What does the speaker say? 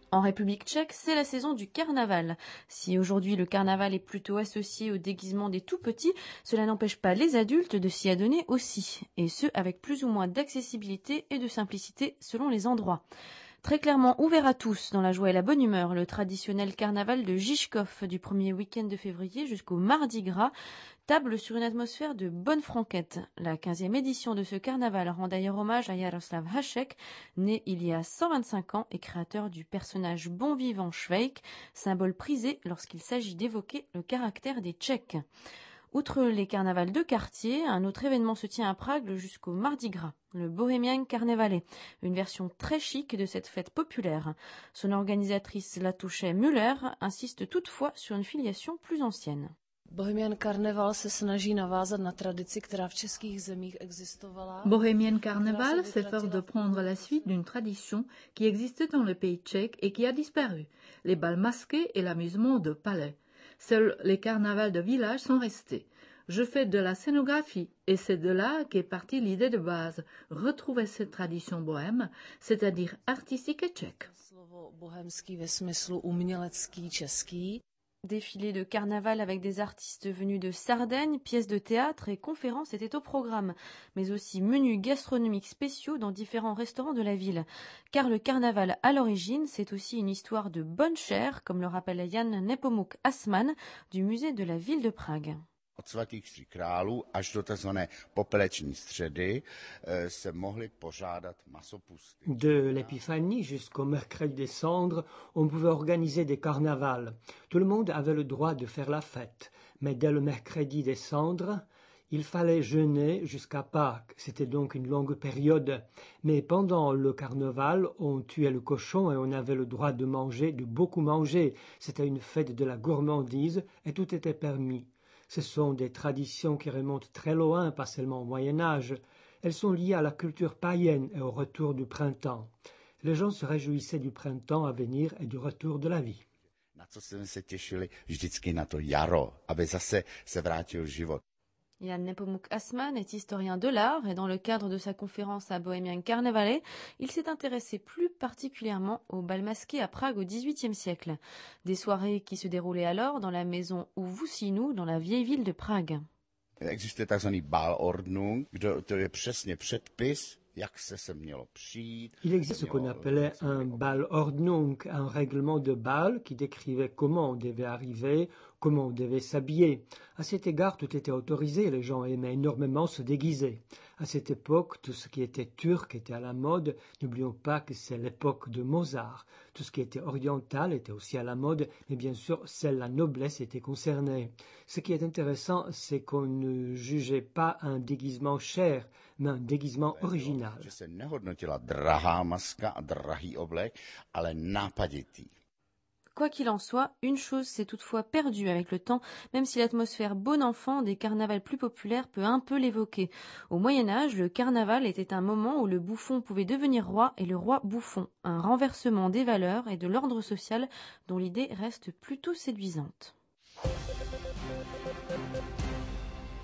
En République tchèque, c'est la saison du carnaval. Si aujourd'hui le carnaval est plutôt associé au déguisement des tout-petits, cela n'empêche pas les adultes de s'y adonner aussi, et ce avec plus ou moins d'accessibilité et de simplicité selon les endroits. Très clairement ouvert à tous, dans la joie et la bonne humeur, le traditionnel carnaval de Žižkov du premier week-end de février jusqu'au Mardi Gras table sur une atmosphère de bonne franquette. La 15e édition de ce carnaval rend d'ailleurs hommage à Jaroslav Hašek, né il y a 125 ans et créateur du personnage bon vivant Švejk, symbole prisé lorsqu'il s'agit d'évoquer le caractère des Tchèques. Outre les carnavals de quartier, un autre événement se tient à Prague jusqu'au Mardi Gras, le Bohemian Carnevale, une version très chic de cette fête populaire. Son organisatrice Latouche Müller insiste toutefois sur une filiation plus ancienne. Bohemian Carnival se snaží navázat na tradici, která v českých zemích existovala. Bohemian Carnival s'efforce de prendre la suite d'une tradition qui existait dans le pays tchèque et qui a disparu, les bals masqués et l'amusement de palais. Seuls les carnavals de village sont restés. Je fais de la scénographie et c'est de là qu'est partie l'idée de base, retrouver cette tradition bohème, c'est-à-dire artistique et tchèque. Slovo bohemský ve smyslu umělecký český. Défilé de carnaval avec des artistes venus de Sardaigne, pièces de théâtre et conférences étaient au programme, mais aussi menus gastronomiques spéciaux dans différents restaurants de la ville. Car le carnaval, à l'origine, c'est aussi une histoire de bonne chère, comme le rappelle Jan Nepomuk Asman du musée de la ville de Prague. Od svatých tří králů až do tzv. Popeleční středy se mohly pořádat masopusty. De l'Épiphanie jusqu'au mercredi des cendres, on pouvait organiser des carnavals. Tout le monde avait le droit de faire la fête. Mais dès le mercredi des cendres, il fallait jeûner jusqu'à Pâques. C'était donc une longue période. Mais pendant le carnaval, on tuait le cochon et on avait le droit de manger, de beaucoup manger. C'était une fête de la gourmandise et tout était permis. Ce sont des traditions qui remontent très loin, pas seulement au Moyen-Âge. Elles sont liées à la culture païenne et au retour du printemps. Les gens se réjouissaient du printemps à venir et du retour de la vie. Na co jsme se těšili vždycky na to jaro, aby zase se vrátil život. Jan Nepomuk Asman est historien de l'art et dans le cadre de sa conférence à Bohemian Carnevale, il s'est intéressé plus particulièrement au bal masqué à Prague au XVIIIe siècle. Des soirées qui se déroulaient alors dans la maison Uvusinu dans la vieille ville de Prague. Existuje takzvaný bálordnung, to je přesně předpis, jak se mělo přijít. Il existe ce qu'on appelait un ballordnung, un règlement de bal qui décrivait comment on devait arriver, comment on devait s'habiller. À cet égard, tout était autorisé, les gens aimaient énormément se déguiser. À cette époque, tout ce qui était turc était à la mode. N'oublions pas que c'est l'époque de Mozart. Tout ce qui était oriental était aussi à la mode, mais bien sûr, seule la noblesse était concernée. Ce qui est intéressant, c'est qu'on ne jugeait pas un déguisement cher, mais un déguisement original. Že se nehodnotila drahá maska a drahý oblek, ale nápaditý. Quoi qu'il en soit, une chose s'est toutefois perdue avec le temps, même si l'atmosphère bon enfant des carnavals plus populaires peut un peu l'évoquer. Au Moyen-Âge, le carnaval était un moment où le bouffon pouvait devenir roi et le roi bouffon, un renversement des valeurs et de l'ordre social dont l'idée reste plutôt séduisante.